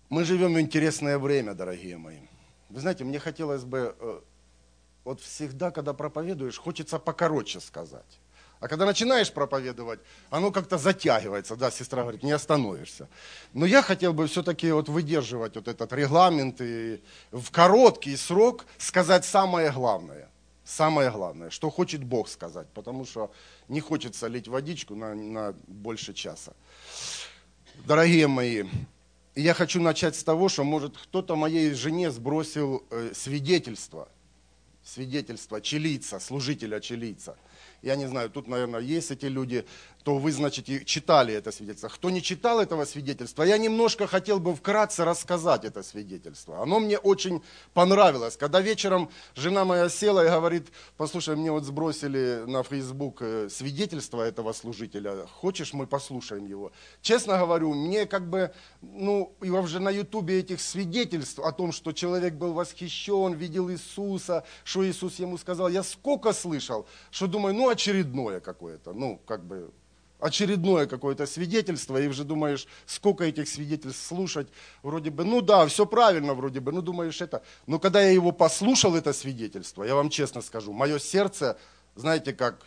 Мы живем в интересное время, дорогие мои. Вы знаете, мне хотелось бы, вот всегда, когда проповедуешь, хочется покороче сказать. А когда начинаешь проповедовать, оно как-то затягивается, да, сестра говорит, не остановишься. Но я хотел бы все-таки вот выдерживать вот этот регламент и в короткий срок сказать самое главное. Самое главное, что хочет Бог сказать, потому что не хочется лить водичку на больше часа. Дорогие мои, я хочу начать с того, что, может, кто-то моей жене сбросил свидетельство чилийца, служителя чилийца. Я не знаю, тут, наверное, есть эти люди, то вы, значит, и читали это свидетельство. Кто не читал этого свидетельства, я немножко хотел бы вкратце рассказать это свидетельство. Оно мне очень понравилось. Когда вечером жена моя села и говорит, послушай, мне вот сбросили на Facebook свидетельство этого служителя, хочешь, мы послушаем его? Честно говорю, мне как бы, и уже на Ютубе этих свидетельств о том, что человек был восхищен, видел Иисуса, что Иисус ему сказал, я сколько слышал, что думаю, очередное какое-то, очередное какое-то свидетельство, и уже думаешь, сколько этих свидетельств слушать, вроде бы, все правильно вроде бы, думаешь это. Но когда я его послушал, это свидетельство, я вам честно скажу, мое сердце, знаете как,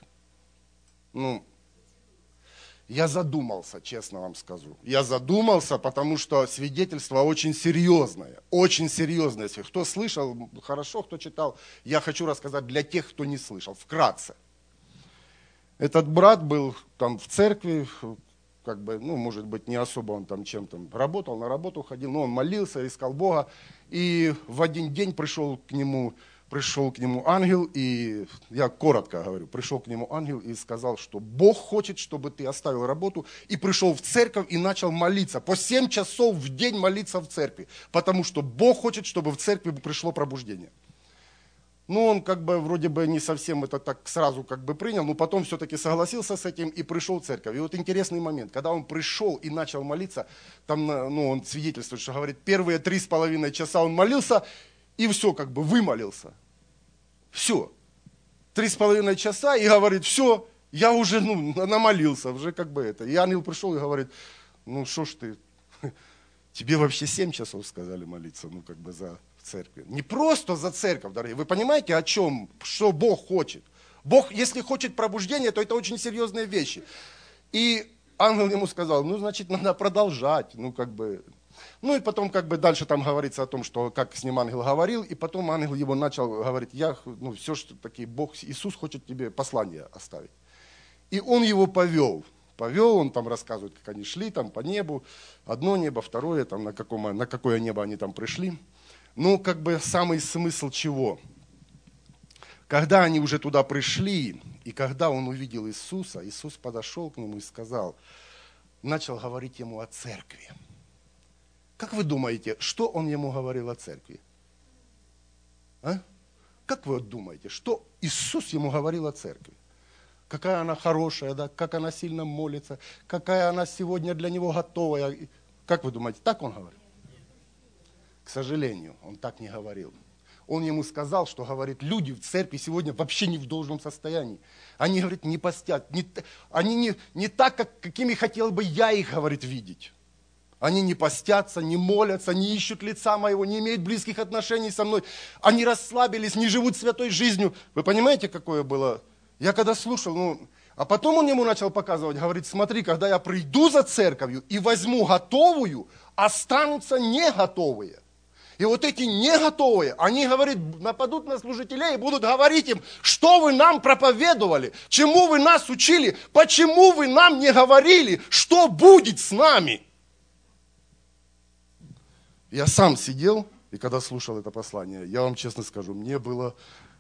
я задумался, честно вам скажу. Я задумался, потому что свидетельство очень серьезное, очень серьезное. Кто слышал, хорошо, кто читал, я хочу рассказать для тех, кто не слышал, вкратце. Этот брат был там в церкви, может быть, не особо он там чем-то работал, на работу ходил, но он молился, искал Бога. И в один день пришел к нему ангел, и я коротко говорю, пришел к нему ангел и сказал, что Бог хочет, чтобы ты оставил работу, и пришел в церковь и начал молиться. По 7 часов в день молиться в церкви, потому что Бог хочет, чтобы в церкви пришло пробуждение. Он вроде бы не совсем это так сразу принял, но потом все-таки согласился с этим и пришел в церковь. И вот интересный момент, когда он пришел и начал молиться, там, он свидетельствует, что говорит, первые 3,5 часа он молился, и все, вымолился. Все. 3,5 часа, и говорит, все, я уже, намолился, уже это. И ангел пришел и говорит, что ж ты, тебе вообще 7 часов сказали молиться, за церковь. Не просто за церковь, дорогие. Вы понимаете, о чем, что Бог хочет? Бог, если хочет пробуждения, то это очень серьезные вещи. И ангел ему сказал, значит, надо продолжать, и потом дальше там говорится о том, что как с ним ангел говорил, и потом ангел его начал говорить, все, что такие, Бог, Иисус хочет тебе послание оставить. И он его повел, он там рассказывает, как они шли там по небу, одно небо, второе, там на какое небо они там пришли. Самый смысл чего? Когда они уже туда пришли, и когда он увидел Иисуса, Иисус подошел к нему и сказал, начал говорить ему о церкви. Как вы думаете, что он ему говорил о церкви? Как вы думаете, что Иисус ему говорил о церкви? Какая она хорошая, да? Как она сильно молится, какая она сегодня для него готовая. Как вы думаете, так он говорил? К сожалению, он так не говорил. Он ему сказал, что, говорит, люди в церкви сегодня вообще не в должном состоянии. Они, говорит, не постят, они не так, какими хотел бы я их, говорит, видеть. Они не постятся, не молятся, не ищут лица моего, не имеют близких отношений со мной. Они расслабились, не живут святой жизнью. Вы понимаете, какое было? Я когда слушал, а потом он ему начал показывать, говорит, смотри, когда я приду за церковью и возьму готовую, останутся не готовые. И вот эти не готовые, они, говорит, нападут на служителей и будут говорить им, что вы нам проповедовали, чему вы нас учили, почему вы нам не говорили, что будет с нами. Я сам сидел, и когда слушал это послание, я вам честно скажу, мне было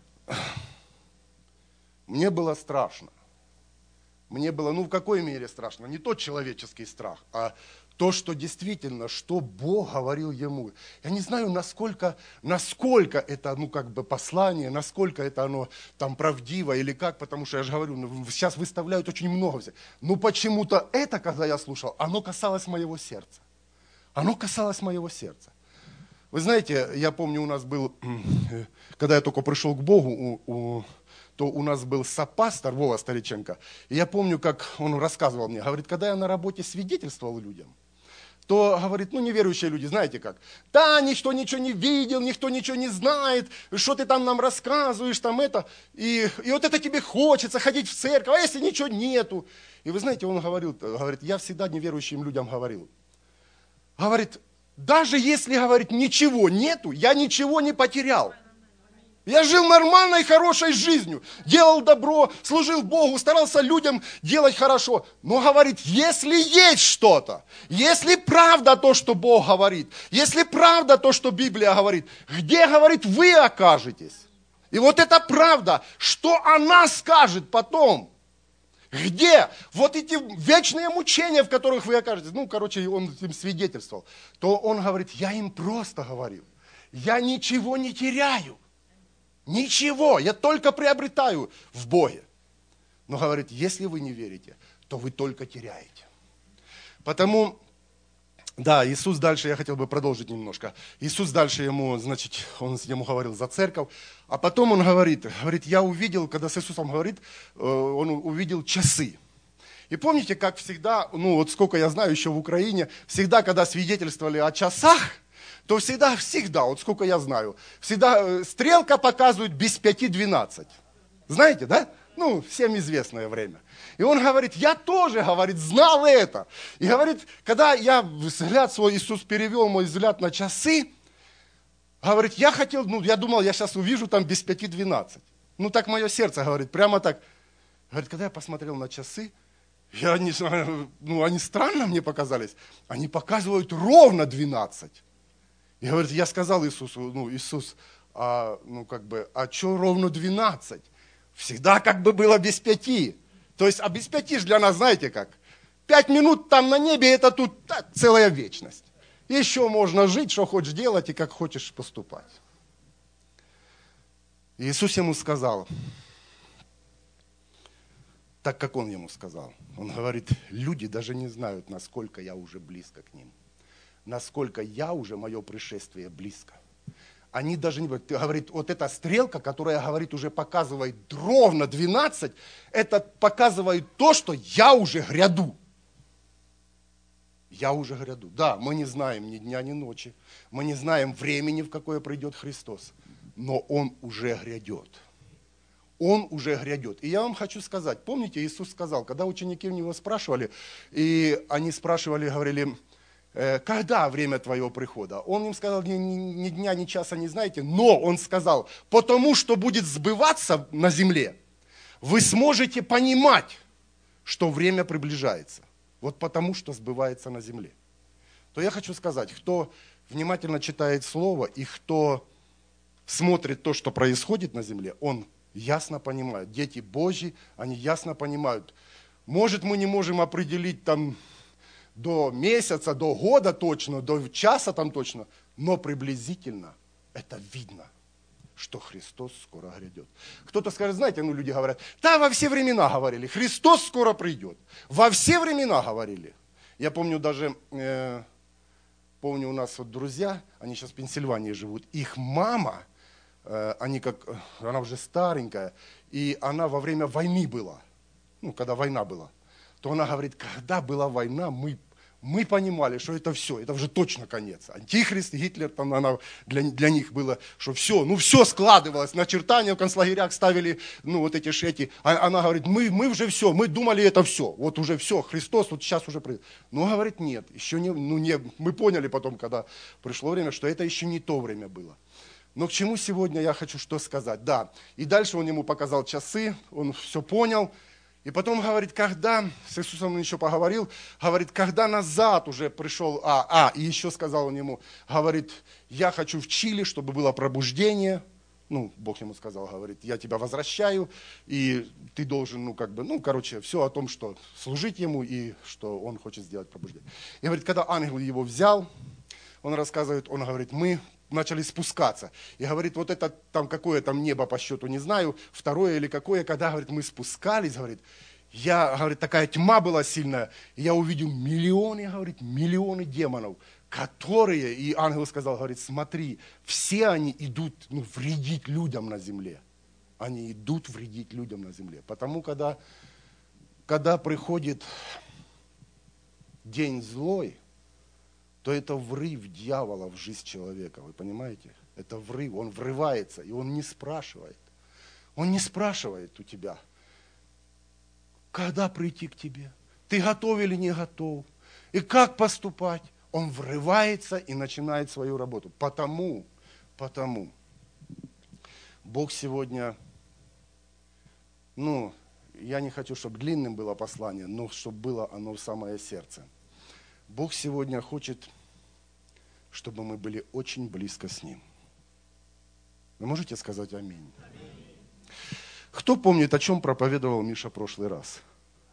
страшно. Мне было, в какой мере страшно? Не тот человеческий страх, а то, что действительно, что Бог говорил ему. Я не знаю, насколько это, послание, насколько это оно там правдиво или как, потому что я же говорю, сейчас выставляют очень много. Но почему-то это, когда я слушал, оно касалось моего сердца. Оно касалось моего сердца. Вы знаете, я помню, у нас был, когда я только пришел к Богу, то у нас был сопастор Вова Стариченко. И я помню, как он рассказывал мне, говорит, когда я на работе свидетельствовал людям, то, говорит, ну, неверующие люди, знаете как, да, никто ничего не видел, никто ничего не знает, что ты там нам рассказываешь, там это, и вот это тебе хочется, ходить в церковь, а если ничего нету? И вы знаете, он говорит, я всегда неверующим людям говорил, говорит, даже если, говорит, ничего нету, я ничего не потерял. Я жил нормальной, хорошей жизнью, делал добро, служил Богу, старался людям делать хорошо. Но, говорит, если есть что-то, если правда то, что Бог говорит, если правда то, что Библия говорит, где, говорит, вы окажетесь? И вот это правда, что она скажет потом? Где? Вот эти вечные мучения, в которых вы окажетесь. Ну, короче, он им свидетельствовал. То он говорит, я им просто говорил, я ничего не теряю. Ничего, я только приобретаю в Боге. Но говорит, если вы не верите, то вы только теряете. Потому, да, Иисус дальше, я хотел бы продолжить немножко. Иисус дальше ему, значит, он ему говорил за церковь. А потом он говорит, я увидел, когда с Иисусом говорит, он увидел часы. И помните, как всегда, ну вот сколько я знаю еще в Украине, всегда, когда свидетельствовали о часах, то всегда, вот сколько я знаю, всегда стрелка показывает без 5:12. Знаете, да? Ну, всем известное время. И он говорит, я тоже, говорит, знал это. И говорит, когда я взгляд свой, Иисус перевел мой взгляд на часы, говорит, я хотел, ну, я думал, я сейчас увижу там без 5:12. Ну, так мое сердце, говорит, прямо так. Говорит, когда я посмотрел на часы, я не знаю, ну, они странно мне показались. Они показывают ровно 12. И говорит, я сказал Иисусу, ну, Иисус, а что ровно 12? Всегда как бы было без 5. То есть, а без 5 же для нас, знаете как? 5 минут там на небе, это тут целая вечность. Еще можно жить, что хочешь делать и как хочешь поступать. И Иисус ему сказал, так как он ему сказал. Он говорит, люди даже не знают, насколько я уже близко к ним. Насколько мое пришествие близко. Они даже не говорит, вот эта стрелка, которая, говорит, уже показывает ровно 12, это показывает то, что я уже гряду. Я уже гряду. Да, мы не знаем ни дня, ни ночи. Мы не знаем времени, в какое придет Христос. Но Он уже грядет. Он уже грядет. И я вам хочу сказать, помните, Иисус сказал, когда ученики у Него спрашивали, и они спрашивали, говорили, когда время твоего прихода? Он им сказал, ни дня, ни часа не знаете, но он сказал, потому что будет сбываться на земле, вы сможете понимать, что время приближается. Вот потому что сбывается на земле. То я хочу сказать, кто внимательно читает Слово и кто смотрит то, что происходит на земле, он ясно понимает. Дети Божьи, они ясно понимают. Может, мы не можем определить там до месяца, до года точно, до часа там точно, но приблизительно это видно, что Христос скоро грядет. Кто-то скажет, знаете, ну люди говорят, да, во все времена говорили, Христос скоро придет. Во все времена говорили. Я помню даже, помню у нас вот друзья, они сейчас в Пенсильвании живут, их мама, она уже старенькая, и она во время войны была, ну, когда война была, то она говорит, когда была война, мы понимали, что это все, это уже точно конец. Антихрист, Гитлер, там она, для них было, что все, ну все складывалось, начертания в концлагерях ставили, ну вот эти шети. Она говорит, мы уже все, мы думали это все, вот уже все, Христос вот сейчас уже придет. Но говорит, нет, еще не, мы поняли потом, когда пришло время, что это еще не то время было. Но к чему сегодня я хочу что сказать? Да, и дальше он ему показал часы, он все понял. И потом, говорит, когда, с Иисусом он еще поговорил, говорит, когда назад уже пришел, и еще сказал он ему, говорит, я хочу в Чили, чтобы было пробуждение. Ну, Бог ему сказал, говорит, я тебя возвращаю, и ты должен, все о том, что служить ему, и что он хочет сделать пробуждение. И говорит, когда ангел его взял, он рассказывает, он говорит, мы начали спускаться. И говорит, вот это там какое там небо по счету, не знаю, второе или какое, когда, говорит, мы спускались, говорит, говорит, такая тьма была сильная, и я увидел миллионы демонов, которые, и ангел сказал, говорит, смотри, все они идут вредить людям на земле. Они идут вредить людям на земле. Потому когда приходит день злой, то это врыв дьявола в жизнь человека. Вы понимаете? Это врыв. Он врывается, и он не спрашивает. Он не спрашивает у тебя, когда прийти к тебе, ты готов или не готов, и как поступать. Он врывается и начинает свою работу. Потому Бог сегодня, я не хочу, чтобы длинным было послание, но чтобы было оно в самое сердце. Бог сегодня хочет, чтобы мы были очень близко с Ним. Вы можете сказать аминь? Кто помнит, о чем проповедовал Миша в прошлый раз?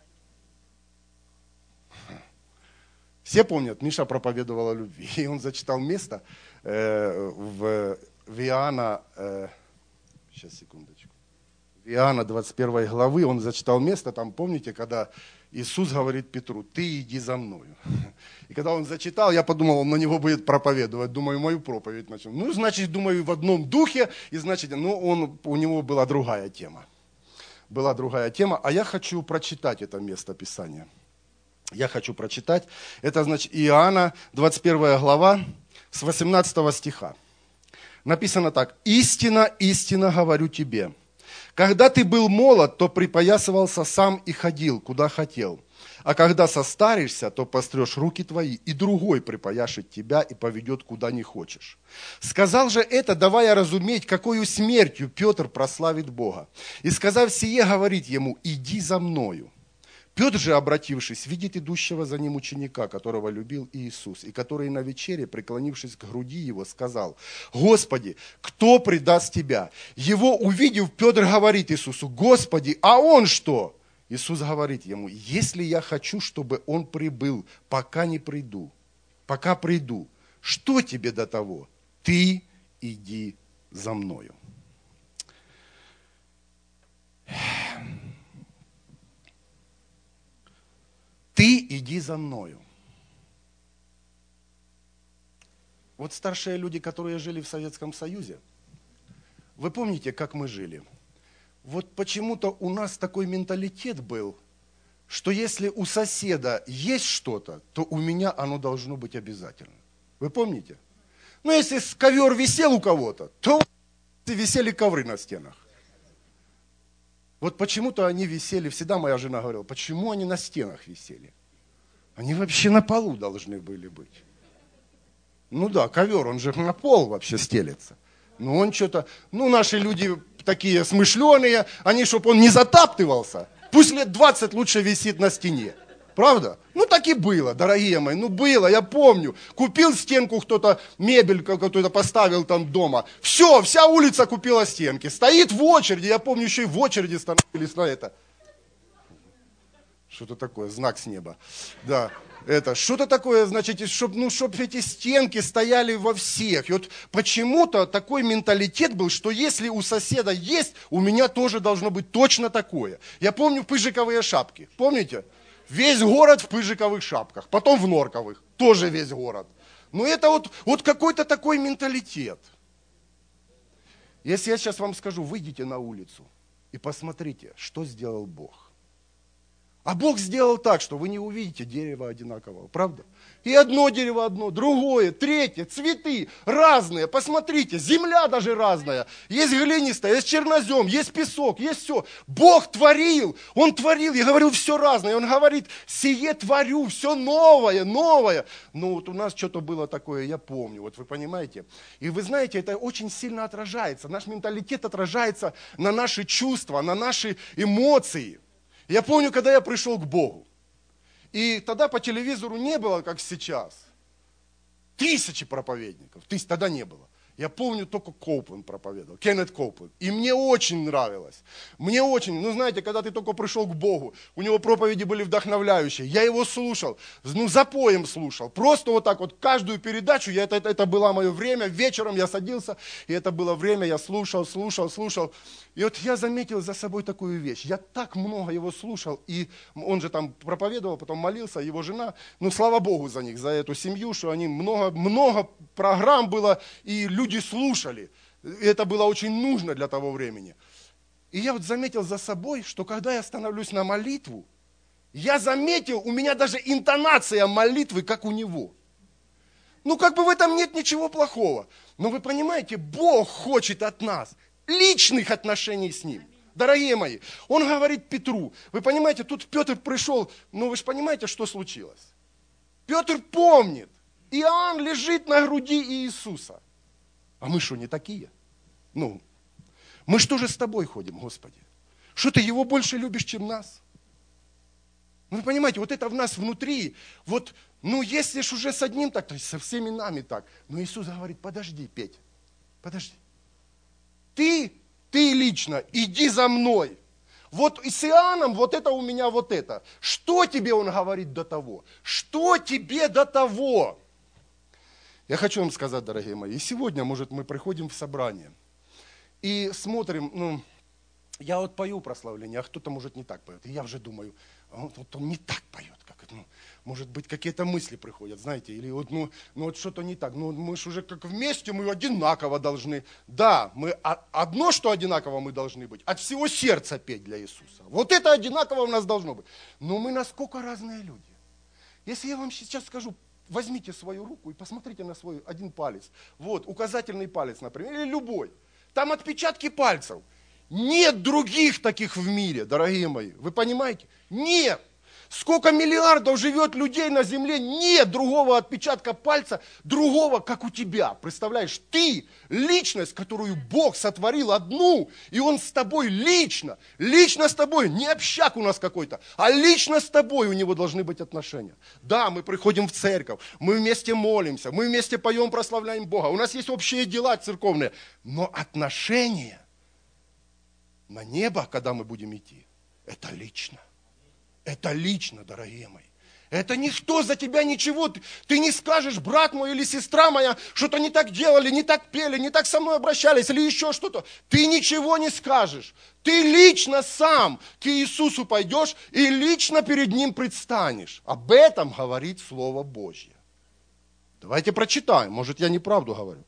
Все помнят, Миша проповедовал о любви. И он зачитал место в Иоанна, сейчас, секундочку. В Иоанна 21 главы он зачитал место, там, помните, когда Иисус говорит Петру, ты иди за мною. И когда он зачитал, я подумал, он на него будет проповедовать. Думаю, мою проповедь начал. Значит, думаю, в одном духе. И значит, у него была другая тема. Была другая тема. А я хочу прочитать это место Писания. Я хочу прочитать. Это, значит, Иоанна, 21 глава, с 18 стиха. Написано так. «Истина, истина говорю тебе, когда ты был молод, то припоясывался сам и ходил, куда хотел. А когда состаришься, то пострешь руки твои, и другой припояшет тебя и поведет, куда не хочешь». Сказал же это, давая разуметь, какою смертью Петр прославит Бога. И сказав сие, говорит ему, иди за мною. Петр же, обратившись, видит идущего за ним ученика, которого любил Иисус, и который на вечере, преклонившись к груди его, сказал, «Господи, кто предаст тебя?» Его увидев, Петр говорит Иисусу, «Господи, а он что?» Иисус говорит ему, «Если я хочу, чтобы он прибыл, пока приду, что тебе до того? Ты иди за мною». Ты иди за мною. Вот старшие люди, которые жили в Советском Союзе, вы помните, как мы жили? Вот почему-то у нас такой менталитет был, что если у соседа есть что-то, то у меня оно должно быть обязательно. Вы помните? Если ковер висел у кого-то, то висели ковры на стенах. Вот почему-то они висели, всегда моя жена говорила, почему они на стенах висели? Они вообще на полу должны были быть. Ковер, он же на пол вообще стелется. Он что-то, наши люди такие смышленые, они, чтобы он не затаптывался, пусть лет 20 лучше висит на стене. Правда? Так и было, дорогие мои, было, я помню. Купил стенку кто-то, мебель какую-то поставил там дома. Все, вся улица купила стенки. Стоит в очереди, я помню, еще и в очереди становились на это. Что-то такое, знак с неба. Да, что-то такое, значит, чтобы эти стенки стояли во всех. И вот почему-то такой менталитет был, что если у соседа есть, у меня тоже должно быть точно такое. Я помню пыжиковые шапки, помните? Весь город в пыжиковых шапках, потом в норковых, тоже весь город. Это вот какой-то такой менталитет. Если я сейчас вам скажу, выйдите на улицу и посмотрите, что сделал Бог. А Бог сделал так, что вы не увидите дерева одинакового, правда? И одно дерево одно, другое, третье, цветы разные. Посмотрите, земля даже разная. Есть глинистая, есть чернозем, есть песок, есть все. Бог творил, Он творил, я говорил, все разное. Он говорит, сие творю, все новое, новое. У нас что-то было такое, я помню, вы понимаете. И вы знаете, это очень сильно отражается. Наш менталитет отражается на наши чувства, на наши эмоции. Я помню, когда я пришел к Богу, и тогда по телевизору не было, как сейчас, 1000 проповедников, тогда не было. Я помню, только Коупленд проповедовал, Кеннет Коупленд. И мне очень нравилось. Мне очень, знаете, когда ты только пришел к Богу, у него проповеди были вдохновляющие. Я его слушал, запоем слушал. Просто вот так вот, каждую передачу, это было мое время, вечером я садился, и это было время, я слушал. И вот я заметил за собой такую вещь. Я так много его слушал, и он же там проповедовал, потом молился, его жена, слава Богу за них, за эту семью, что они много программ было, и люди слушали. Это было очень нужно для того времени. И я вот заметил за собой, что когда я становлюсь на молитву, я заметил, у меня даже интонация молитвы, как у него. Ну, как бы в этом нет ничего плохого. Но вы понимаете, Бог хочет от нас личных отношений с Ним. Дорогие мои, Он говорит Петру, вы понимаете, тут Петр пришел, но вы же понимаете, что случилось? Петр помнит, Иоанн лежит на груди Иисуса. А мы что, не такие? Ну, мы что же с тобой ходим, Господи? Что ты Его больше любишь, чем нас? Вы понимаете, вот это в нас внутри, вот, ну, если ж уже с одним так, то есть со всеми нами так. Но Иисус говорит, подожди, Петя, подожди. Ты лично, иди за мной. Вот и с Иоанном вот это у меня вот это. Что тебе он говорит до того? Что тебе до того? Я хочу вам сказать, дорогие мои, и сегодня, может, мы приходим в собрание и смотрим, ну, я вот пою прославление, а кто-то, может, не так поет. И я уже думаю, вот он не так поет, как это, ну, может быть, какие-то мысли приходят, знаете, или вот, ну вот что-то не так. Ну, мы же уже как вместе, мы одинаково должны. Да, мы одно, что одинаково мы должны быть, от всего сердца петь для Иисуса. Вот это одинаково у нас должно быть. Но мы насколько разные люди. Если я вам сейчас скажу, возьмите свою руку и посмотрите на свой один палец. Вот, указательный палец, например, или любой. Там отпечатки пальцев. Нет других таких в мире, дорогие мои. Вы понимаете? Нет. Сколько миллиардов живет людей на земле, нет другого отпечатка пальца, другого, как у тебя. Представляешь, ты личность, которую Бог сотворил одну, и Он с тобой лично с тобой, не общак у нас какой-то, а лично с тобой у Него должны быть отношения. Да, мы приходим в церковь, мы вместе молимся, мы вместе поем, прославляем Бога, у нас есть общие дела церковные, но отношения на небо, когда мы будем идти, это лично. Это лично, дорогие мои. Это никто за тебя ничего. Ты не скажешь, брат мой или сестра моя, что-то не так делали, не так пели, не так со мной обращались или еще что-то. Ты ничего не скажешь. Ты лично сам к Иисусу пойдешь и лично перед Ним предстанешь. Об этом говорит Слово Божье. Давайте прочитаем. Может, я неправду говорю.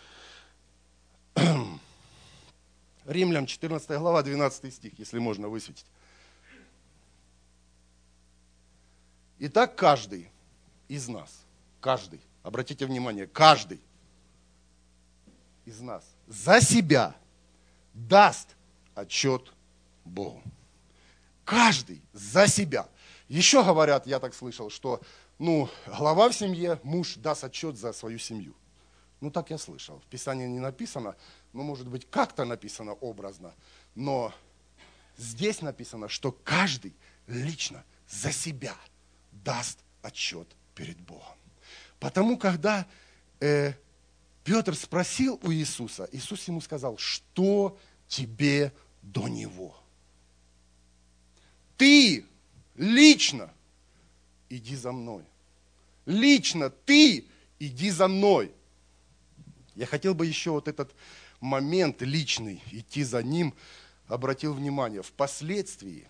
Римлян 14 глава, 12 стих, если можно высветить. Итак, каждый из нас, обратите внимание, каждый из нас за себя даст отчет Богу. Каждый за себя. Еще говорят, я так слышал, что глава в семье, муж даст отчет за свою семью. Так я слышал. В Писании не написано, может быть, как-то написано образно, но здесь написано, что каждый лично за себя даст отчет перед Богом. Потому, когда Петр спросил у Иисуса, Иисус ему сказал, что тебе до Него? Ты лично иди за мной. Лично ты иди за мной. Я хотел бы еще вот этот момент личный, идти за Ним, обратил внимание. Впоследствии,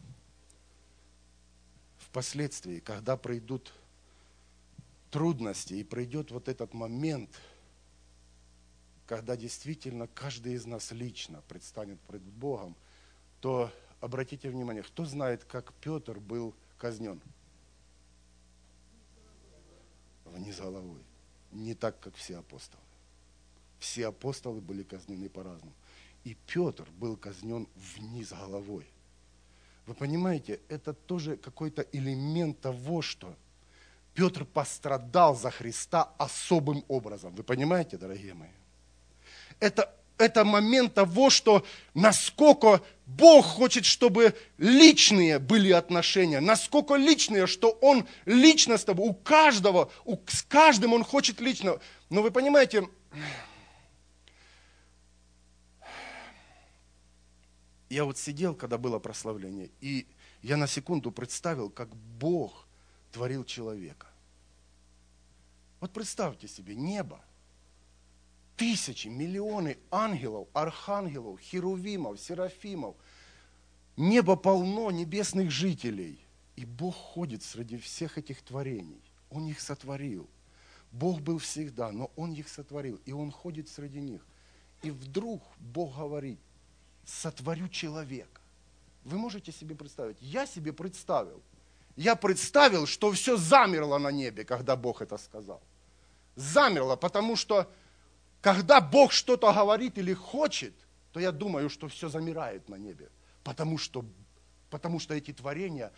когда пройдут трудности и пройдет вот этот момент, когда действительно каждый из нас лично предстанет пред Богом, то обратите внимание, кто знает, как Петр был казнен? Вниз головой. Не так, как все апостолы. Все апостолы были казнены по-разному. И Петр был казнен вниз головой. Вы понимаете, это тоже какой-то элемент того, что Петр пострадал за Христа особым образом. Вы понимаете, дорогие мои? Это момент того, что насколько Бог хочет, чтобы личные были отношения, насколько личные, что Он лично с тобой, с каждым Он хочет лично. Но вы понимаете, я вот сидел, когда было прославление, и я на секунду представил, как Бог творил человека. Вот представьте себе, небо, тысячи, миллионы ангелов, архангелов, херувимов, серафимов. Небо полно небесных жителей. И Бог ходит среди всех этих творений. Он их сотворил. Бог был всегда, но Он их сотворил. И Он ходит среди них. И вдруг Бог говорит, сотворю человека. Вы можете себе представить? Я себе представил. Я представил, что все замерло на небе, когда Бог это сказал. замерло, потому что когда Бог что-то говорит или хочет, то я думаю, что все замирает на небе. Потому что эти творения,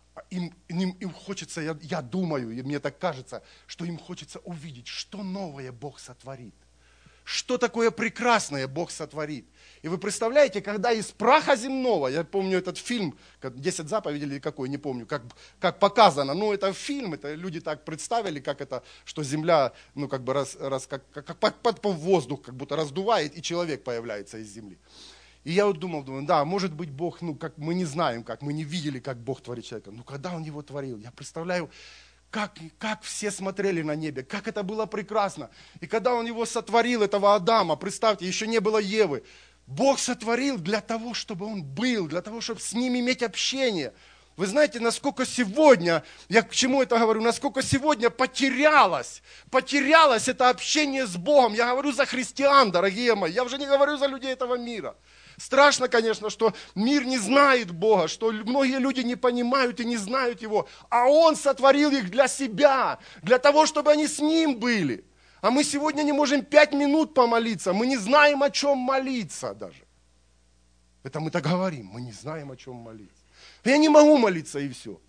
им хочется, я думаю, и мне так кажется, что им хочется увидеть, что новое Бог сотворит. Что такое прекрасное Бог сотворит. И вы представляете, когда из праха земного, я помню этот фильм, «10 заповедей» или какой, не помню, как показано, но это фильм, это люди так представили, как это, что земля, ну как бы как воздух как будто раздувает, и человек появляется из земли. И я вот думал, да, может быть Бог, ну как мы не знаем, как мы не видели, как Бог творит человека, но когда Он его творил, я представляю, как все смотрели на небе, как это было прекрасно. И когда Он его сотворил, этого Адама, представьте, еще не было Евы, Бог сотворил для того, чтобы он был, для того, чтобы с ним иметь общение. Вы знаете, насколько сегодня, я к чему это говорю, насколько сегодня потерялось это общение с Богом. Я говорю за христиан, дорогие мои, я уже не говорю за людей этого мира. Страшно, конечно, что мир не знает Бога, что многие люди не понимают и не знают Его, а Он сотворил их для себя, для того, чтобы они с Ним были. А мы сегодня не можем 5 минут помолиться, мы не знаем, о чем молиться даже. Это мы так говорим, мы не знаем, о чем молиться. Я не могу молиться и все.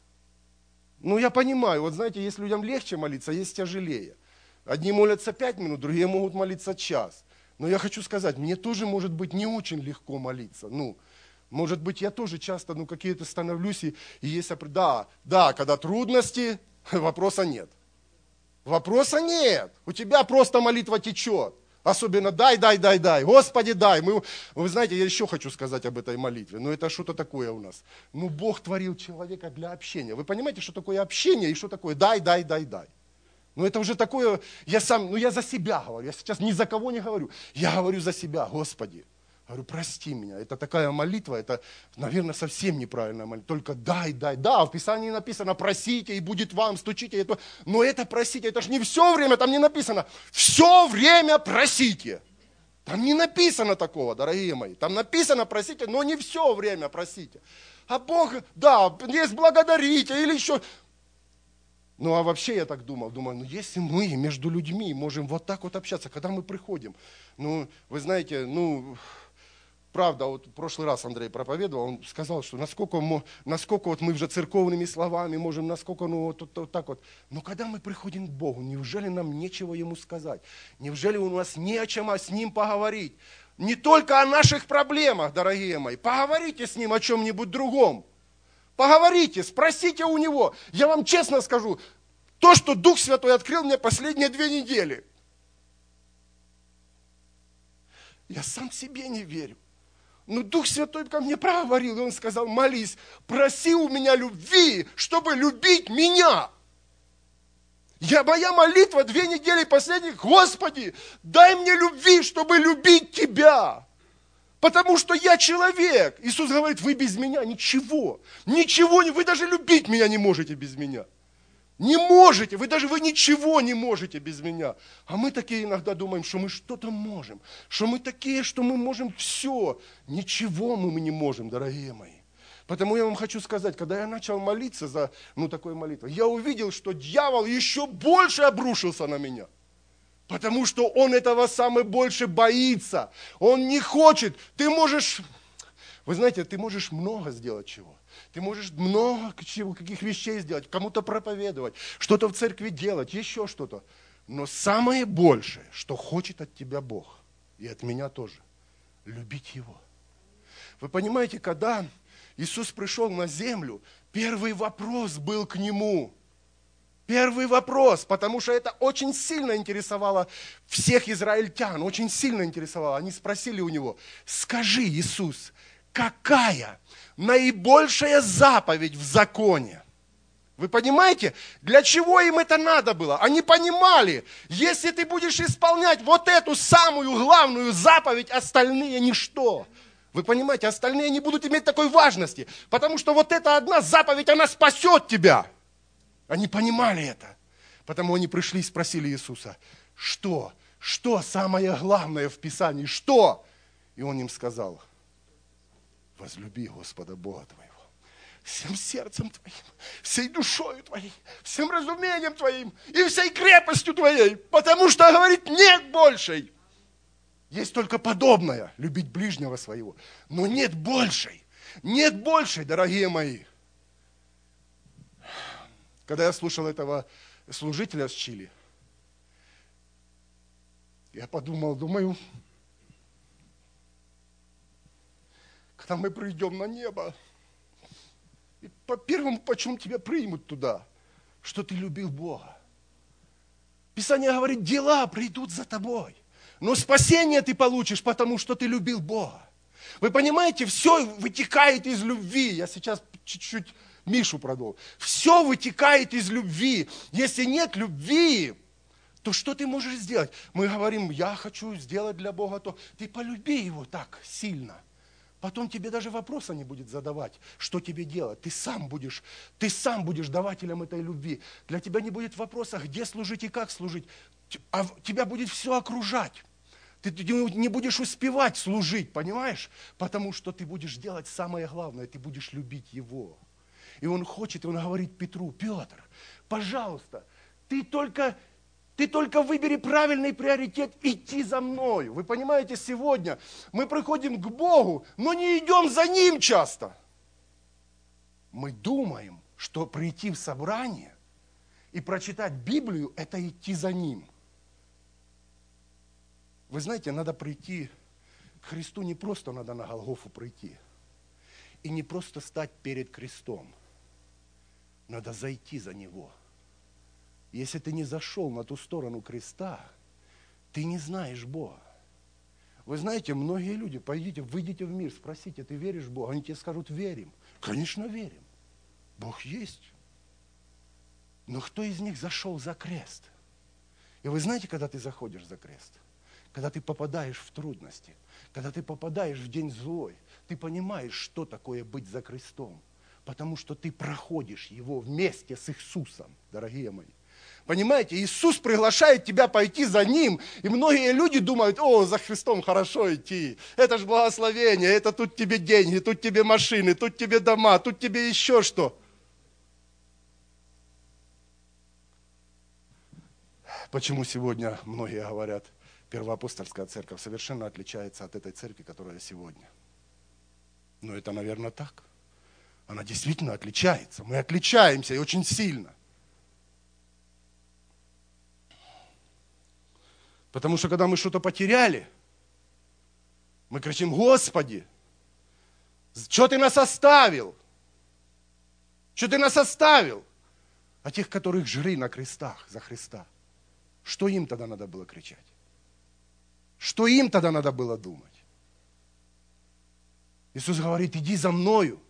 Ну, я понимаю, вот знаете, есть людям легче молиться, есть тяжелее. Одни молятся 5 минут, другие могут молиться час. Но я хочу сказать, мне тоже, может быть, не очень легко молиться. Ну, может быть, я тоже часто, какие-то становлюсь, и есть, да, когда трудности, вопроса нет. Вопроса нет. У тебя просто молитва течет. Особенно дай, Господи, дай. Вы знаете, я еще хочу сказать об этой молитве. Но это что-то такое у нас. Бог творил человека для общения. Вы понимаете, что такое общение и что такое дай. Это уже такое, я за себя говорю, я сейчас ни за кого не говорю. Я говорю за себя, Господи. Говорю, прости меня, это такая молитва, это, наверное, совсем неправильная молитва. Только дай. Да, в Писании написано, просите, и будет вам, стучите. Но это просите, это же не все время, там не написано, все время просите. Там не написано такого, дорогие мои. Там написано просите, но не все время просите. А Бог, да, есть благодарите или еще... А вообще я так думаю, если мы между людьми можем вот так вот общаться, когда мы приходим, вы знаете, правда, вот в прошлый раз Андрей проповедовал, он сказал, что насколько вот мы уже церковными словами можем, насколько, вот так вот. Но когда мы приходим к Богу, неужели нам нечего Ему сказать? Неужели у нас не о чем с Ним поговорить? Не только о наших проблемах, дорогие мои, поговорите с Ним о чем-нибудь другом. Поговорите, спросите у Него. Я вам честно скажу, то, что Дух Святой открыл мне последние 2 недели. Я сам себе не верю. Но Дух Святой ко мне проговорил, и Он сказал, молись, проси у меня любви, чтобы любить меня. Моя молитва 2 недели последних, Господи, дай мне любви, чтобы любить Тебя. Потому что я человек. Иисус говорит, вы без меня ничего. Вы даже любить меня не можете без меня. Не можете, вы ничего не можете без меня. А мы такие иногда думаем, что мы что-то можем. Что мы такие, что мы можем все. Ничего мы не можем, дорогие мои. Потому я вам хочу сказать, когда я начал молиться за такой молитвой, я увидел, что дьявол еще больше обрушился на меня. Потому что он этого самое больше боится. Он не хочет. Вы знаете, ты можешь много сделать чего. Ты можешь много каких вещей сделать, кому-то проповедовать, что-то в церкви делать, еще что-то. Но самое большее, что хочет от тебя Бог, и от меня тоже, любить Его. Вы понимаете, когда Иисус пришел на землю, первый вопрос был к Нему. Первый вопрос, потому что это очень сильно интересовало всех израильтян, очень сильно интересовало. Они спросили у Него, скажи, Иисус, какая наибольшая заповедь в законе? Вы понимаете, для чего им это надо было? Они понимали, если ты будешь исполнять вот эту самую главную заповедь, остальные ничто. Вы понимаете, остальные не будут иметь такой важности, потому что вот эта одна заповедь, она спасет тебя. Они понимали это. Потому они пришли и спросили Иисуса, что самое главное в Писании, что? И Он им сказал, возлюби Господа Бога твоего всем сердцем твоим, всей душою твоей, всем разумением твоим и всей крепостью твоей, потому что, говорит, нет большей. Есть только подобное, любить ближнего своего, но нет большей, дорогие мои. Когда я слушал этого служителя с Чили, я думаю, когда мы придем на небо, и по первому, почему тебя примут туда, что ты любил Бога. Писание говорит, дела придут за тобой, но спасение ты получишь, потому что ты любил Бога. Вы понимаете, все вытекает из любви. Я сейчас чуть-чуть Мишу продолжу. Все вытекает из любви. Если нет любви, то что ты можешь сделать? Мы говорим, я хочу сделать для Бога то. Ты полюби Его так сильно. Потом тебе даже вопроса не будет задавать, что тебе делать. Ты сам будешь давателем этой любви. Для тебя не будет вопроса, где служить и как служить. А тебя будет все окружать. Ты не будешь успевать служить, понимаешь? Потому что ты будешь делать самое главное, ты будешь любить Его. И Он хочет, и Он говорит Петру, Петр, пожалуйста, ты только выбери правильный приоритет, идти за мною. Вы понимаете, сегодня мы приходим к Богу, но не идем за Ним часто. Мы думаем, что прийти в собрание и прочитать Библию – это идти за Ним. Вы знаете, надо прийти к Христу, не просто надо на Голгофу прийти. И не просто стать перед крестом. Надо зайти за Него. Если ты не зашел на ту сторону креста, ты не знаешь Бога. Вы знаете, многие люди, выйдите в мир, спросите, ты веришь в Бога? Они тебе скажут, верим. Конечно, верим. Бог есть. Но кто из них зашел за крест? И вы знаете, когда ты заходишь за крест? Когда ты попадаешь в трудности, когда ты попадаешь в день злой, ты понимаешь, что такое быть за крестом. Потому что ты проходишь его вместе с Иисусом, дорогие мои. Понимаете, Иисус приглашает тебя пойти за Ним, и многие люди думают, о, за Христом хорошо идти, это же благословение, это тут тебе деньги, тут тебе машины, тут тебе дома, тут тебе еще что. Почему сегодня многие говорят, Первоапостольская церковь совершенно отличается от этой церкви, которая сегодня? Но это, наверное, так. Она действительно отличается. Мы отличаемся и очень сильно. Потому что когда мы что-то потеряли, мы кричим, Господи, что ты нас оставил? Что ты нас оставил? А тех, которых жгли на крестах за Христа, что им тогда надо было кричать? Что им тогда надо было думать? Иисус говорит, иди за мною,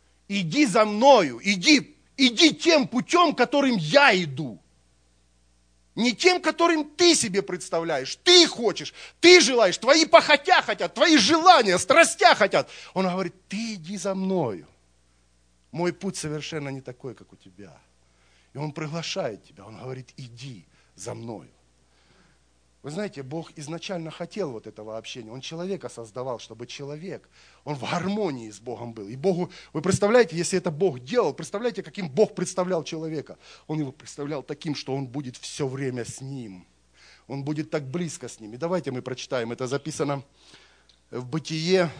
иди тем путем, которым я иду. Не тем, которым ты себе представляешь, ты хочешь, ты желаешь, твои похотя хотят, твои желания, страстя хотят. Он говорит, ты иди за мною. Мой путь совершенно не такой, как у тебя. И Он приглашает тебя, Он говорит, иди за мною. Вы знаете, Бог изначально хотел вот этого общения. Он человека создавал, чтобы человек, он в гармонии с Богом был. И Богу, вы представляете, если это Бог делал, представляете, каким Бог представлял человека? Он его представлял таким, что он будет все время с ним. Он будет так близко с ним. И давайте мы прочитаем. Это записано в Бытие.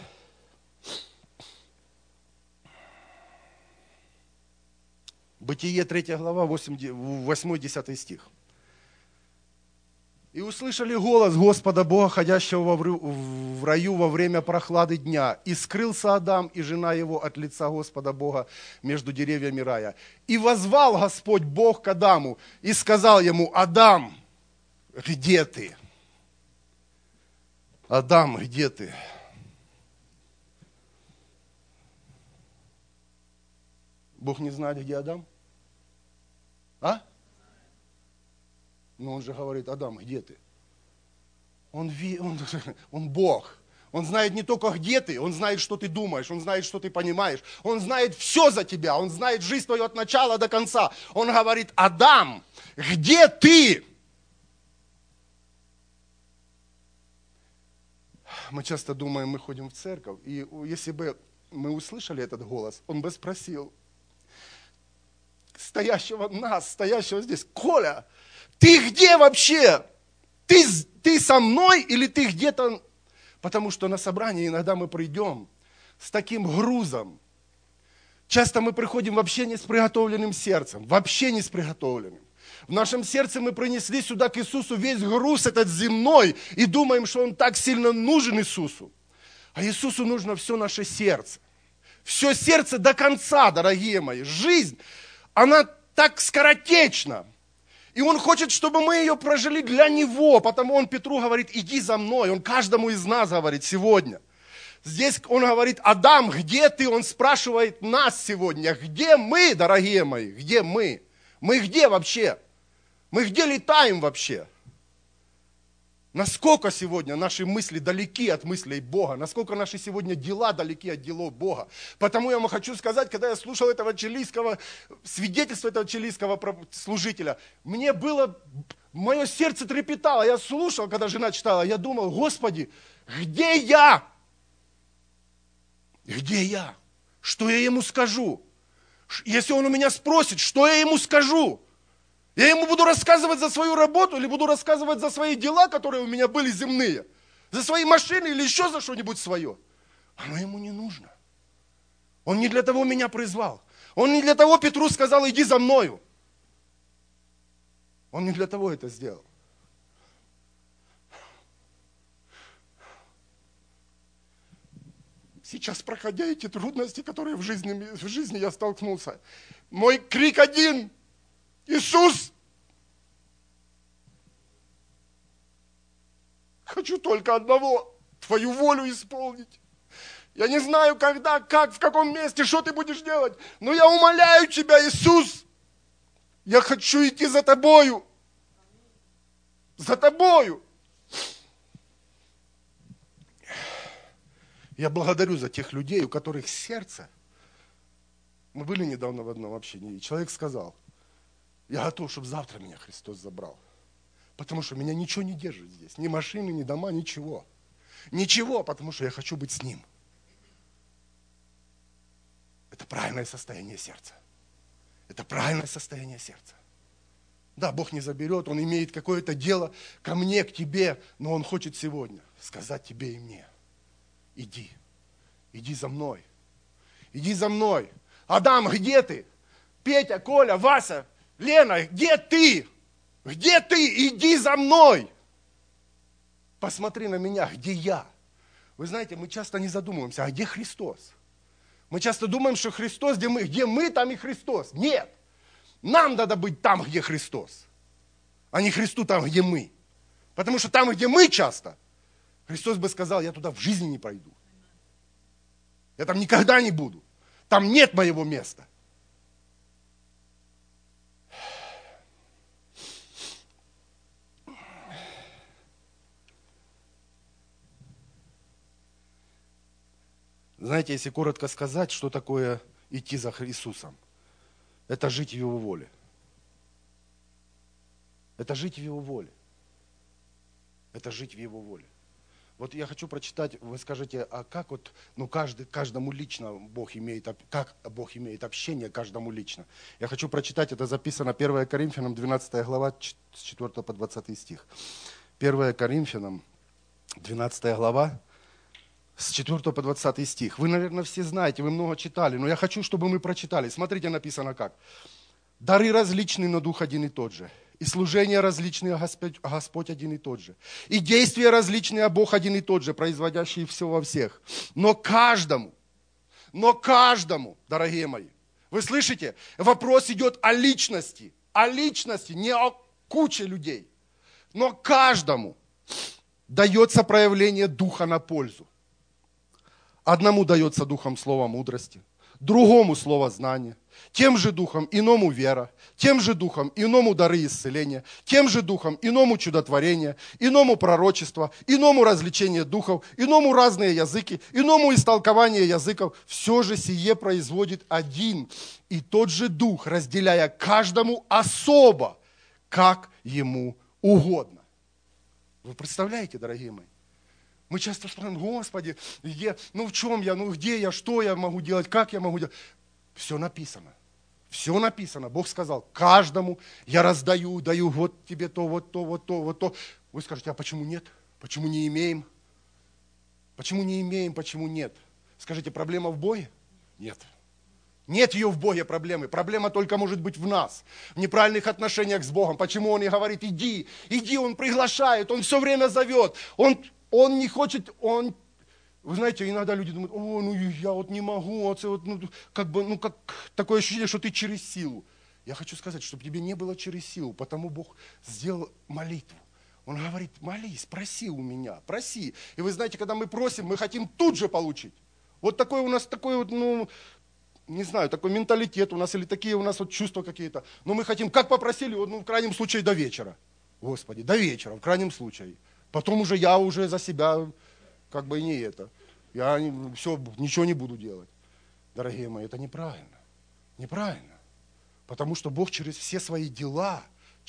Бытие 3 глава, 8-10 стих. «И услышали голос Господа Бога, ходящего в раю во время прохлады дня. И скрылся Адам и жена его от лица Господа Бога между деревьями рая. И воззвал Господь Бог к Адаму и сказал ему, Адам, где ты? Адам, где ты?» Бог не знает, где Адам? А? Но Он же говорит, Адам, где ты? Он Бог. Он знает не только, где ты, Он знает, что ты думаешь, Он знает, что ты понимаешь. Он знает все за тебя, Он знает жизнь твою от начала до конца. Он говорит, Адам, где ты? Мы часто думаем, мы ходим в церковь, и если бы мы услышали этот голос, он бы спросил, стоящего здесь. Коля, ты где вообще? Ты со мной или ты где-то? Потому что на собрание иногда мы придем с таким грузом. Часто мы приходим вообще не с приготовленным сердцем, вообще не с приготовленным. В нашем сердце мы принесли сюда к Иисусу весь груз этот земной и думаем, что Он так сильно нужен Иисусу. А Иисусу нужно все наше сердце. Все сердце до конца, дорогие мои. Жизнь, она так скоротечна. И Он хочет, чтобы мы ее прожили для Него. Потому Он Петру говорит, иди за мной. Он каждому из нас говорит сегодня. Здесь Он говорит, Адам, где ты? Он спрашивает нас сегодня, где мы, дорогие мои, где мы? Мы где вообще? Мы где летаем вообще? Насколько сегодня наши мысли далеки от мыслей Бога? Насколько наши сегодня дела далеки от делов Бога? Потому я вам хочу сказать, когда я слушал этого чилийского, свидетельство этого чилийского служителя, мое сердце трепетало. Я слушал, когда жена читала, я думал, Господи, где я? Где я? Что я ему скажу? Если он у меня спросит, что я ему скажу? Я ему буду рассказывать за свою работу или буду рассказывать за свои дела, которые у меня были земные? За свои машины или еще за что-нибудь свое? Оно ему не нужно. Он не для того меня призвал. Он не для того Петру сказал, иди за мною. Он не для того это сделал. Сейчас, проходя эти трудности, которые в жизни я столкнулся, мой крик один: Иисус! Хочу только одного, Твою волю исполнить. Я не знаю, когда, как, в каком месте, что Ты будешь делать, но я умоляю Тебя, Иисус, я хочу идти за Тобою. За Тобою. Я благодарю за тех людей, у которых сердце. Мы были недавно в одном общении, и человек сказал, я готов, чтобы завтра меня Христос забрал. Потому что меня ничего не держит здесь. Ни машины, ни дома, ничего. Ничего, потому что я хочу быть с Ним. Это правильное состояние сердца. Это правильное состояние сердца. Да, Бог не заберет, Он имеет какое-то дело ко мне, к тебе, но Он хочет сегодня сказать тебе и мне. Иди, иди за мной, иди за мной. Адам, где ты? Петя, Коля, Вася, Лена, где ты? Где ты? Иди за мной. Посмотри на меня, где я? Вы знаете, мы часто не задумываемся, а где Христос? Мы часто думаем, что Христос, где мы, там и Христос. Нет, нам надо быть там, где Христос, а не Христу там, где мы. Потому что там, где мы часто, Христос бы сказал, я туда в жизни не пойду. Я там никогда не буду. Там нет моего места. Знаете, если коротко сказать, что такое идти за Иисусом, это жить в Его воле. Это жить в Его воле. Это жить в Его воле. Вот я хочу прочитать, вы скажете, а как вот, каждому лично Бог имеет, как Бог имеет общение каждому лично. Я хочу прочитать, это записано 1 Коринфянам, 12 глава, с 4 по 20 стих. 1 Коринфянам, 12 глава, с 4 по 20 стих. Вы, наверное, все знаете, вы много читали, но я хочу, чтобы мы прочитали. Смотрите, написано как. Дары различные, но Дух один и тот же. И служения различные, а Господь один и тот же. И действия различные, а Бог один и тот же, производящий все во всех. Но каждому, дорогие мои, вы слышите, вопрос идет о личности, не о куче людей. Но каждому дается проявление Духа на пользу. Одному дается Духом слово мудрости, другому слово знания, тем же Духом иному вера, тем же Духом иному дары исцеления, тем же Духом иному чудотворение, иному пророчество, иному развлечение духов, иному разные языки, иному истолкование языков. Все же сие производит один и тот же Дух, разделяя каждому особо, как ему угодно. Вы представляете, дорогие мои? Мы часто спрашиваем, Господи, в чем я, где я, что я могу делать, как я могу делать. Все написано. Все написано. Бог сказал, каждому я раздаю, даю вот тебе то, вот то, вот то, вот то. Вы скажете, а почему нет? Почему не имеем? Почему не имеем, почему нет? Скажите, проблема в Боге? Нет. Нет ее в Боге проблемы. Проблема только может быть в нас, в неправильных отношениях с Богом. Почему Он и говорит, иди, иди, Он приглашает, Он все время зовет. Он не хочет, Вы знаете, иногда люди думают, ну я вот не могу, как такое ощущение, что ты через силу. Я хочу сказать, чтобы тебе не было через силу, потому Бог сделал молитву. Он говорит, молись, проси у меня, проси. И вы знаете, когда мы просим, мы хотим тут же получить. Вот такой у нас, не знаю, такой менталитет у нас, или такие у нас вот чувства какие-то. Но мы хотим, как попросили, в крайнем случае до вечера. Господи, до вечера, в крайнем случае. Потом уже я уже за себя, как бы и не это. Я ничего не буду делать. Дорогие мои, это неправильно. Неправильно. Потому что Бог через все свои дела,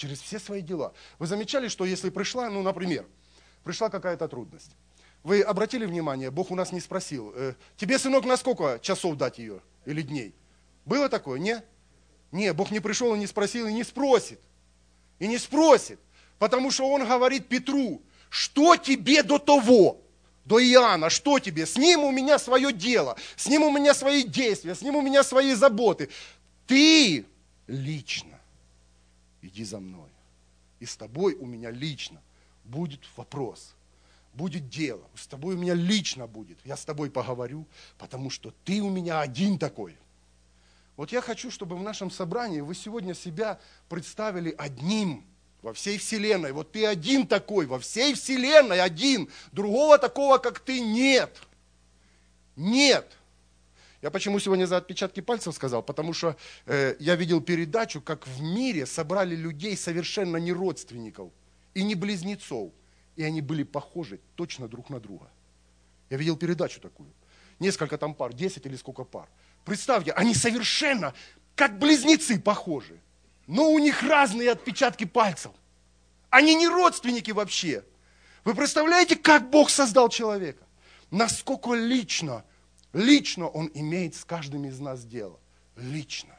Вы замечали, что если пришла, например, пришла какая-то трудность. Вы обратили внимание, Бог у нас не спросил, тебе, сынок, на сколько часов дать ее или дней? Было такое? Не? Не, Бог не пришел и не спросил, и не спросит. И не спросит, потому что Он говорит Петру, что тебе до того, до Иоанна, что тебе? С ним у меня свое дело, с ним у меня свои действия, с ним у меня свои заботы. Ты лично иди за мной. И с тобой у меня лично будет вопрос. Будет дело, с тобой у меня лично будет. Я с тобой поговорю, потому что ты у меня один такой. Вот я хочу, чтобы в нашем собрании вы сегодня себя представили одним во всей вселенной. Вот ты один такой, во всей вселенной один. Другого такого, как ты, нет. Нет. Я почему сегодня за отпечатки пальцев сказал? Потому что я видел передачу, как в мире собрали людей совершенно не родственников и не близнецов. И они были похожи точно друг на друга. Я видел передачу такую. Несколько там пар, 10 или сколько пар. Представьте, они совершенно как близнецы похожи. Но у них разные отпечатки пальцев. Они не родственники вообще. Вы представляете, как Бог создал человека? Насколько лично Он имеет с каждым из нас дело. Лично.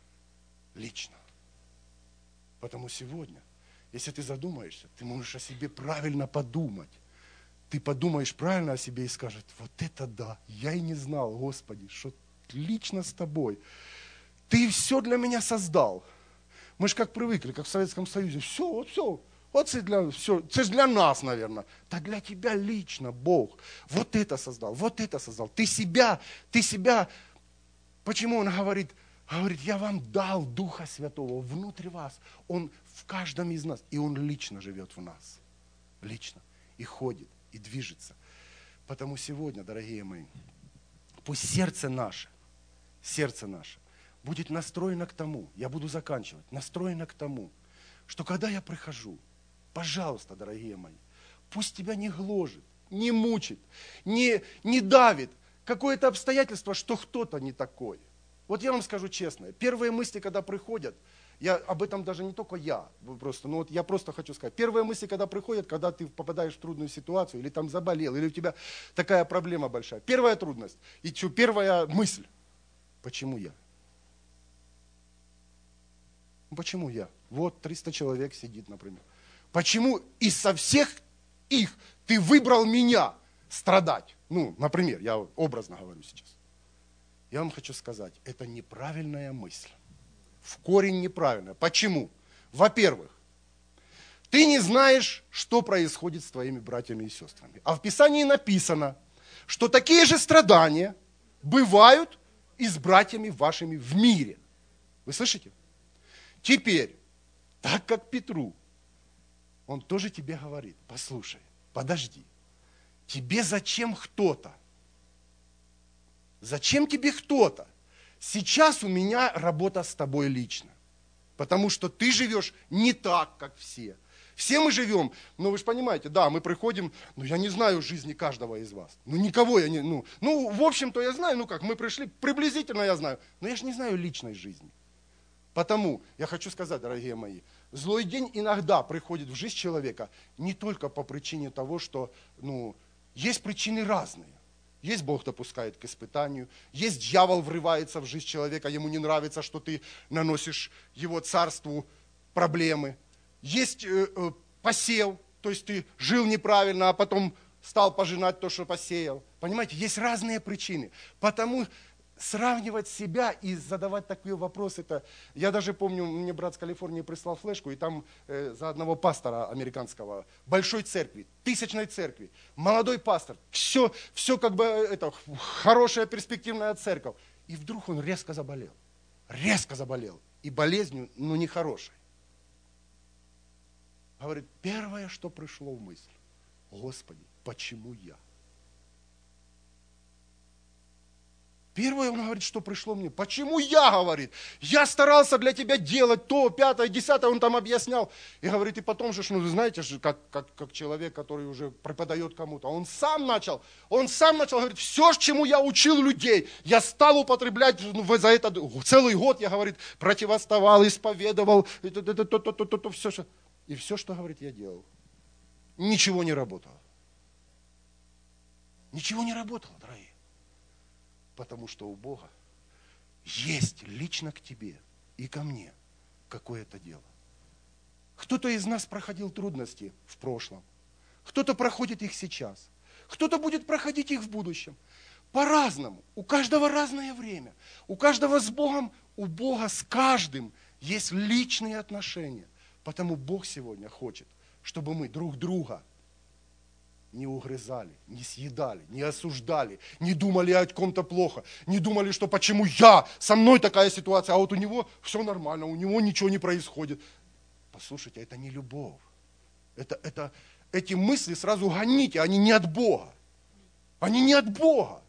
Потому сегодня, если ты задумаешься, ты можешь о себе правильно подумать. Ты подумаешь правильно о себе и скажешь, вот это да, я и не знал, Господи, что лично с тобой. Ты все для меня создал. Мы же как привыкли, как в Советском Союзе, все. Вот это же для нас, наверное. Да для тебя лично Бог. Вот это создал. Ты себя. Почему Он говорит, я вам дал Духа Святого внутрь вас. Он в каждом из нас. И Он лично живет в нас. Лично. И ходит, и движется. Потому сегодня, дорогие мои, пусть сердце наше будет настроено к тому, я буду заканчивать, настроено к тому, что когда я прихожу, пожалуйста, дорогие мои, пусть тебя не гложет, не мучит, не давит какое-то обстоятельство, что кто-то не такой. Вот я вам скажу честно, первые мысли, когда приходят, я об этом даже не только я просто хочу сказать. Первые мысли, когда приходят, когда ты попадаешь в трудную ситуацию, или там заболел, или у тебя такая проблема большая. Первая трудность, первая мысль, почему я? Почему я? Вот 300 человек сидит, например. Почему из со всех их ты выбрал меня страдать? Например, я образно говорю сейчас. Я вам хочу сказать, это неправильная мысль. В корень неправильная. Почему? Во-первых, ты не знаешь, что происходит с твоими братьями и сестрами. А в Писании написано, что такие же страдания бывают и с братьями вашими в мире. Вы слышите? Теперь, так как Петру, он тоже тебе говорит, послушай, подожди, тебе зачем кто-то? Зачем тебе кто-то? Сейчас у меня работа с тобой лично, потому что ты живешь не так, как все. Все мы живем, вы же понимаете, да, мы приходим, я не знаю жизни каждого из вас. Никого я не, в общем-то я знаю, мы пришли, приблизительно я знаю, но я же не знаю личной жизни. Потому я хочу сказать, дорогие мои, злой день иногда приходит в жизнь человека не только по причине того, что, есть причины разные. Есть Бог допускает к испытанию, есть дьявол врывается в жизнь человека, ему не нравится, что ты наносишь его царству проблемы. Есть посев, то есть ты жил неправильно, а потом стал пожинать то, что посеял. Понимаете, есть разные причины. Потому сравнивать себя и задавать такие вопросы, это... Я даже помню, мне брат с Калифорнии прислал флешку, и там за одного пастора американского, большой церкви, 1000-ной церкви, молодой пастор, все как бы это, хорошая перспективная церковь. И вдруг он резко заболел. И болезнью, ну, нехорошей. Говорит, первое, что пришло в мысль, Господи, почему я? Первое, он говорит, что пришло мне. Почему я, говорит? Я старался для тебя делать то, 5-е, 10-е, он там объяснял. И говорит, и потом же, ну, знаете, как человек, который уже преподает кому-то, он сам начал, говорит, все, чему я учил людей, я стал употреблять за это целый год, я, говорит, противоставал, исповедовал, все. И все, что, говорит, я делал, ничего не работало. Ничего не работало, дорогие. Потому что у Бога есть лично к тебе и ко мне какое-то дело. Кто-то из нас проходил трудности в прошлом. Кто-то проходит их сейчас. Кто-то будет проходить их в будущем. По-разному. У каждого разное время. У каждого с Богом, у Бога с каждым есть личные отношения. Потому Бог сегодня хочет, чтобы мы друг друга не угрызали, не съедали, не осуждали, не думали о ком-то плохо, не думали, что почему со мной такая ситуация, а вот у него все нормально, у него ничего не происходит. Послушайте, это не любовь. Эти мысли сразу гоните, они не от Бога. Они не от Бога.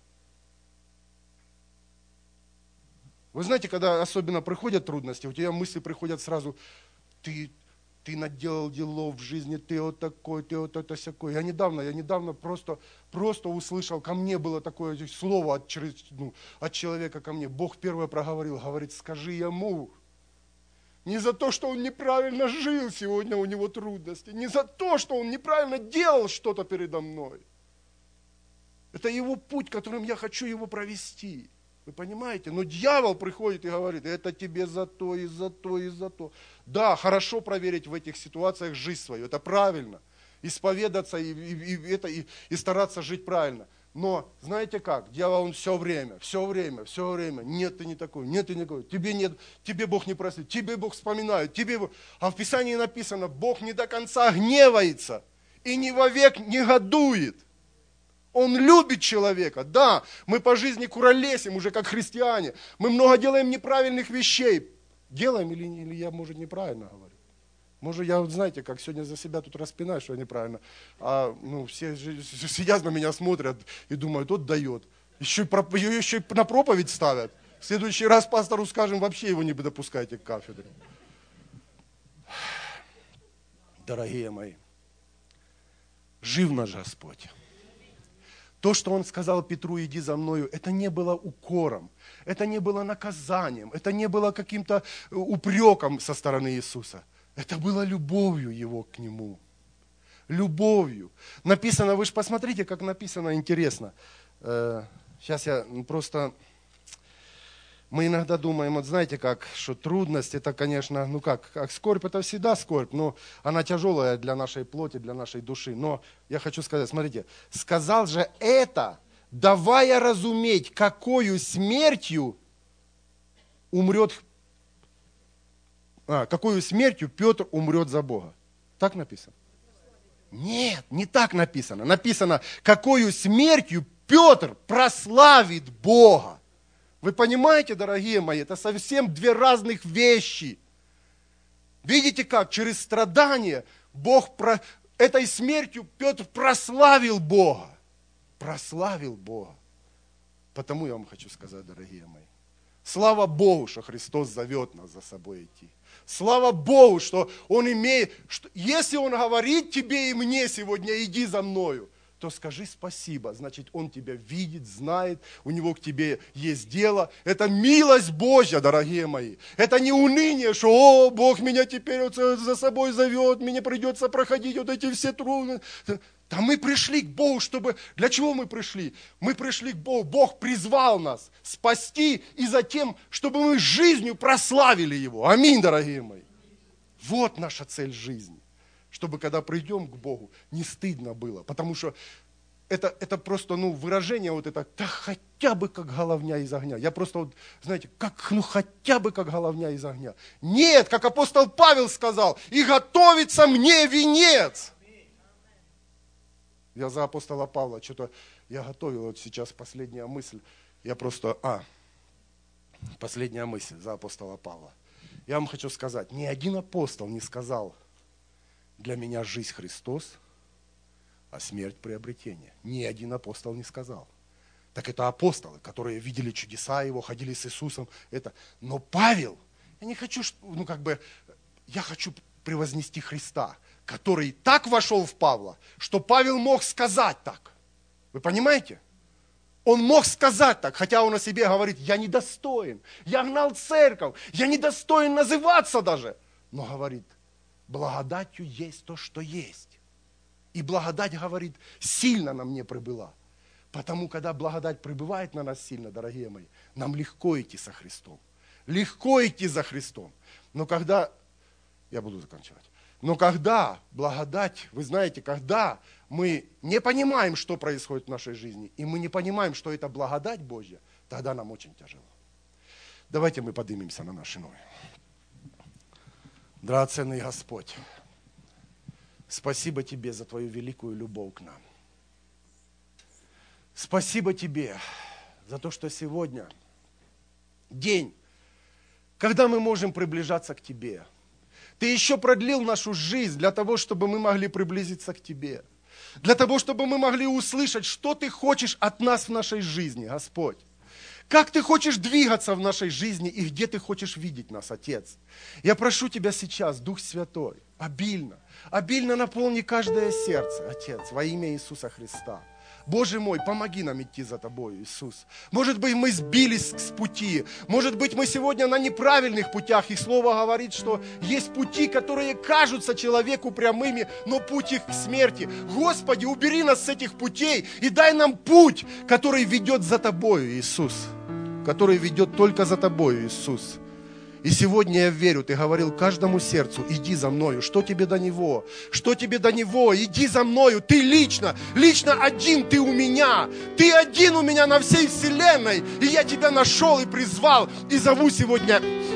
Вы знаете, когда особенно приходят трудности, у тебя мысли приходят сразу, ты наделал делов в жизни, ты вот такой, ты вот это сякой. Я недавно просто услышал, ко мне было такое слово от человека ко мне. Бог первое проговорил, говорит, скажи ему, не за то, что он неправильно жил сегодня, у него трудности, не за то, что он неправильно делал что-то передо мной. Это его путь, которым я хочу его провести. Вы понимаете? Но дьявол приходит и говорит, это тебе за то, и за то, и за то. Да, хорошо проверить в этих ситуациях жизнь свою, это правильно. Исповедаться и стараться жить правильно. Но знаете как? Дьявол, он все время, нет, ты не такой, тебе Бог не простит, тебе Бог вспоминает, А в Писании написано, Бог не до конца гневается и не вовек негодует. Он любит человека, да, мы по жизни куролесим уже как христиане, мы много делаем неправильных вещей. Делаем или я, может, неправильно говорю? Может, я, знаете, как сегодня за себя тут распинаю, что я неправильно, все сидят на меня, смотрят и думают, вот дает. Еще и на проповедь ставят. В следующий раз пастору скажем, вообще его не допускайте к кафедре. Дорогие мои, жив наш Господь. То, что Он сказал Петру, иди за мною, это не было укором, это не было наказанием, это не было каким-то упреком со стороны Иисуса. Это было любовью Его к Нему. Любовью. Написано, вы же посмотрите, как написано, интересно. Сейчас я просто... Мы иногда думаем, вот знаете как, что трудность, это, конечно, как скорбь, это всегда скорбь, но она тяжелая для нашей плоти, для нашей души. Но я хочу сказать, смотрите, сказал же это, давая разуметь, какою смертью Петр умрет за Бога. Так написано? Нет, не так написано. Написано, какою смертью Петр прославит Бога. Вы понимаете, дорогие мои, это совсем две разных вещи. Видите как? Через страдания этой смертью Петр прославил Бога. Прославил Бога. Потому я вам хочу сказать, дорогие мои, слава Богу, что Христос зовет нас за собой идти. Слава Богу, что Он имеет, если Он говорит тебе и мне сегодня, иди за мною, то скажи спасибо. Значит, он тебя видит, знает, у него к тебе есть дело. Это милость Божья, дорогие мои. Это не уныние, что, о, Бог меня теперь вот за собой зовет, мне придется проходить вот эти все трудности. Да мы пришли к Богу, чтобы... Для чего мы пришли? Мы пришли к Богу. Бог призвал нас спасти и затем, чтобы мы жизнью прославили Его. Аминь, дорогие мои. Вот наша цель жизни. Чтобы когда придем к Богу, не стыдно было. Потому что это просто выражение вот это, да хотя бы как головня из огня. Я просто, вот, знаете, хотя бы как головня из огня. Нет, как апостол Павел сказал, и готовится мне венец. Я за апостола Павла, что-то я готовил, вот сейчас последняя мысль. Я просто, последняя мысль за апостола Павла. Я вам хочу сказать, ни один апостол не сказал, для меня жизнь Христос, а смерть приобретение. Ни один апостол не сказал. Так это апостолы, которые видели чудеса Его, ходили с Иисусом. Но Павел, я не хочу, я хочу превознести Христа, который так вошел в Павла, что Павел мог сказать так. Вы понимаете? Он мог сказать так, хотя он о себе говорит, я недостоин, я гнал церковь, я недостоин называться даже. Но говорит, благодатью есть то, что есть. И благодать, говорит, сильно на мне прибыла. Потому, когда благодать прибывает на нас сильно, дорогие мои, нам легко идти со Христом. Легко идти за Христом. Но когда, я буду заканчивать, но когда благодать, вы знаете, когда мы не понимаем, что происходит в нашей жизни, и мы не понимаем, что это благодать Божья, тогда нам очень тяжело. Давайте мы поднимемся на наши ноги. Драгоценный Господь, спасибо Тебе за Твою великую любовь к нам. Спасибо Тебе за то, что сегодня день, когда мы можем приближаться к Тебе. Ты еще продлил нашу жизнь для того, чтобы мы могли приблизиться к Тебе. Для того, чтобы мы могли услышать, что Ты хочешь от нас в нашей жизни, Господь. Как Ты хочешь двигаться в нашей жизни и где Ты хочешь видеть нас, Отец. Я прошу Тебя сейчас, Дух Святой, обильно наполни каждое сердце, Отец, во имя Иисуса Христа. Боже мой, помоги нам идти за Тобой, Иисус. Может быть, мы сбились с пути. Может быть, мы сегодня на неправильных путях. И Слово говорит, что есть пути, которые кажутся человеку прямыми, но путь их к смерти. Господи, убери нас с этих путей и дай нам путь, который ведет за Тобою, Иисус. Который ведет только за Тобою, Иисус. И сегодня я верю, Ты говорил каждому сердцу, иди за мною, что тебе до него, что тебе до него, иди за мною, Ты лично один, Ты у меня, Ты один у меня на всей вселенной, и я Тебя нашел и призвал, и зову сегодня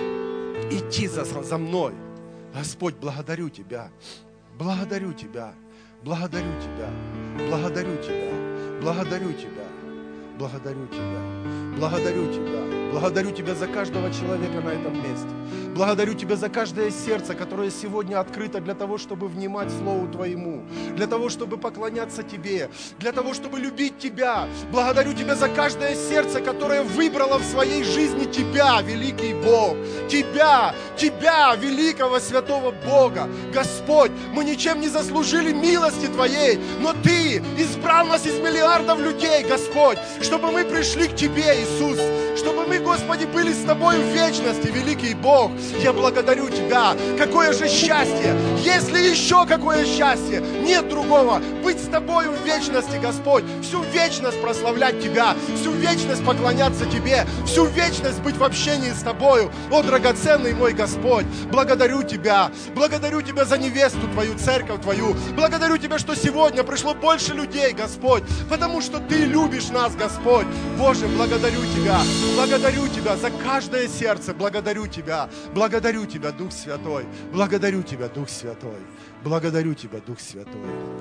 идти за мной. Господь, благодарю Тебя, благодарю Тебя, благодарю Тебя, благодарю Тебя, благодарю Тебя, благодарю Тебя, благодарю Тебя. Благодарю Тебя за каждого человека на этом месте. Благодарю Тебя за каждое сердце, которое сегодня открыто для того, чтобы внимать Слову Твоему, для того, чтобы поклоняться Тебе, для того, чтобы любить Тебя. Благодарю Тебя за каждое сердце, которое выбрало в своей жизни Тебя, великий Бог. Тебя, великого святого Бога. Господь, мы ничем не заслужили милости Твоей, но Ты избрал нас из миллиардов людей, Господь, чтобы мы пришли к Тебе, Иисус, чтобы мы, Господи, были с Тобой в вечности, великий Бог. Я благодарю Тебя. Какое же счастье! Если еще какое счастье! Нет другого. Быть с Тобою в вечности, Господь. Всю вечность прославлять Тебя. Всю вечность поклоняться Тебе. Всю вечность быть в общении с Тобою. О, драгоценный мой Господь! Благодарю Тебя. Благодарю Тебя за невесту Твою, церковь Твою. Благодарю Тебя, что сегодня пришло больше людей, Господь. Потому что Ты любишь нас, Господь. Боже, благодарю Тебя. Благодарю Тебя за каждое сердце. Благодарю Тебя. Благодарю Тебя, Дух Святой. Благодарю Тебя, Дух Святой. Благодарю Тебя, Дух Святой.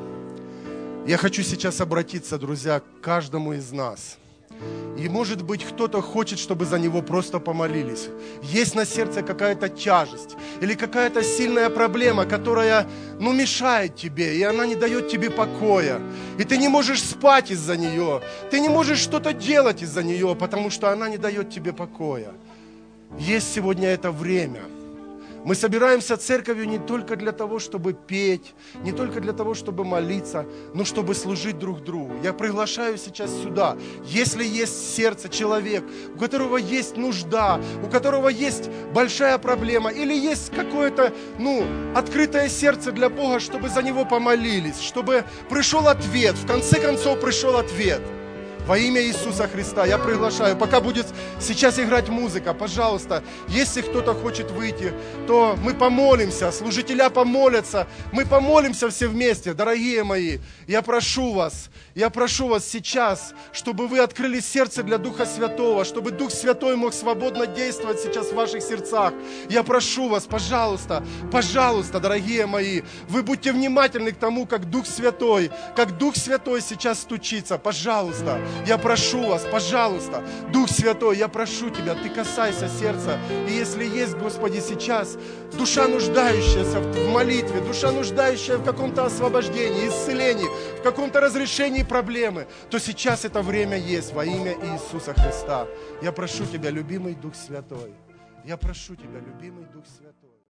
Я хочу сейчас обратиться, друзья, к каждому из нас. И, может быть, кто-то хочет, чтобы за него просто помолились. Есть на сердце какая-то тяжесть или какая-то сильная проблема, которая, мешает тебе, и она не дает тебе покоя. И ты не можешь спать из-за нее. Ты не можешь что-то делать из-за нее, потому что она не дает тебе покоя. Есть сегодня это время. Мы собираемся церковью не только для того, чтобы петь, не только для того, чтобы молиться, но чтобы служить друг другу. Я приглашаю сейчас сюда, если есть в сердце человек, у которого есть нужда, у которого есть большая проблема, или есть какое-то, открытое сердце для Бога, чтобы за него помолились, чтобы пришел ответ, в конце концов пришел ответ. Во имя Иисуса Христа я приглашаю, пока будет сейчас играть музыка, пожалуйста, если кто-то хочет выйти, то мы помолимся, служителя помолятся, мы помолимся все вместе, дорогие мои. Я прошу вас сейчас, чтобы вы открыли сердце для Духа Святого, чтобы Дух Святой мог свободно действовать сейчас в ваших сердцах. Я прошу вас, пожалуйста, дорогие мои, вы будьте внимательны к тому, как Дух Святой сейчас стучится, пожалуйста. Я прошу вас, пожалуйста, Дух Святой, я прошу Тебя, Ты касайся сердца. И если есть, Господи, сейчас душа, нуждающаяся в молитве, душа, нуждающая в каком-то освобождении, исцелении, в каком-то разрешении проблемы, то сейчас это время есть во имя Иисуса Христа. Я прошу Тебя, любимый Дух Святой, я прошу Тебя, любимый Дух Святой.